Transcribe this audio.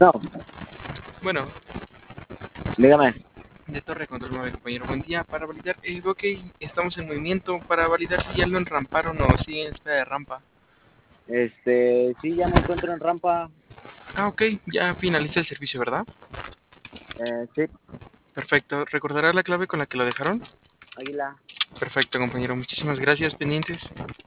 Bueno, Bueno, dígame. de Torre Control 9, compañero. Buen día. Para validar, veo que estamos en movimiento. Para validar si ya lo enramparon o si en espera de rampa. Sí, ya me encuentro en rampa. Ah, ok. Ya finaliza el servicio, ¿verdad? Sí, Perfecto. ¿Recordará la clave con la que lo dejaron? Águila. Perfecto, compañero. Muchísimas gracias. Pendientes.